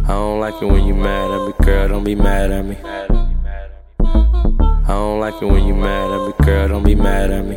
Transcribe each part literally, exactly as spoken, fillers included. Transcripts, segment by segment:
I don't like it when you mad at me, girl, don't be mad at me. I don't like it when you mad at me, girl, don't be mad at me.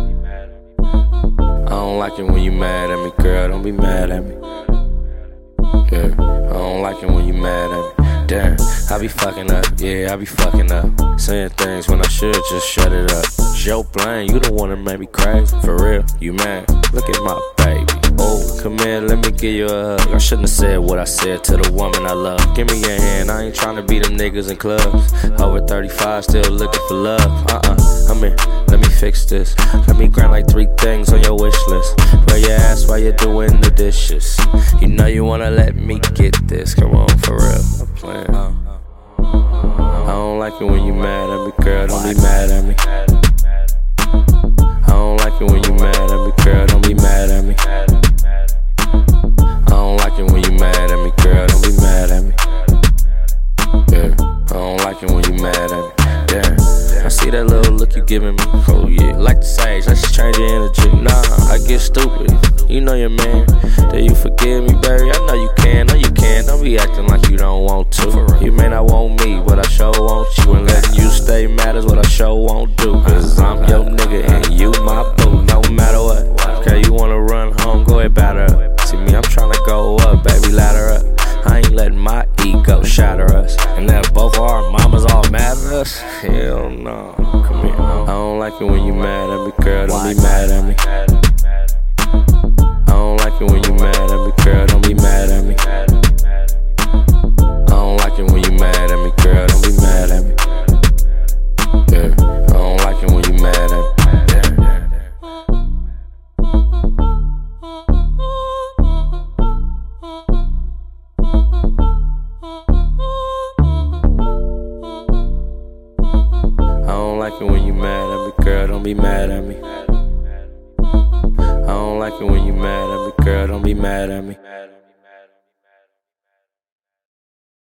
I don't like it when you mad at me, girl, don't be mad at me. Yeah, I don't like it when you mad at me. Damn, I be fucking up, yeah, I be fucking up. Saying things when I should just shut it up. Joe Blaine, you the one that made me crazy. For real, you mad? Look at my baby. Oh, come here, let me give you a hug. I shouldn't have said what I said to the woman I love. Give me your hand, I ain't tryna be them niggas in clubs. Over thirty-five, still looking for love. Uh-uh, I'm in, let me fix this. Let me grind like three things on your wish list. Wear your ass while you're doing the dishes. You know you wanna let me get this. Come on, for real, I'm playing. I don't like it when you mad at me, girl, don't be mad at me. I don't like it when you mad at me, girl, don't be mad at me. I don't like it when you mad at me, girl, don't be mad at me. Yeah, I don't like it when you mad at me. Yeah, I see that little look you giving me. Oh yeah, like the sage, let's just change your energy. Nah, I get stupid, you know your man. Do you forgive me, baby? I know you can, know you can. Don't be acting like you don't want to. You may not want me, but I sure want you. And letting you stay mad is what I sure won't do. Cause I'm your nigga and you my boo, no matter what. Okay, you wanna run home, go ahead, batter up. See me, I'm tryna go up, baby, ladder up. I ain't letting my ego shatter us. And that both our mamas all mad at us? Hell no, come here. I don't like it when you mad at me, girl, don't be mad at me. I don't like it when you mad at me, girl, don't be mad at me. I don't like it when you mad at me, girl, don't be mad at me. Yeah, I don't like it when you mad at me. I don't like it when you mad at me, girl, don't be mad at me. I don't like it when you mad at me, girl, don't be mad at me.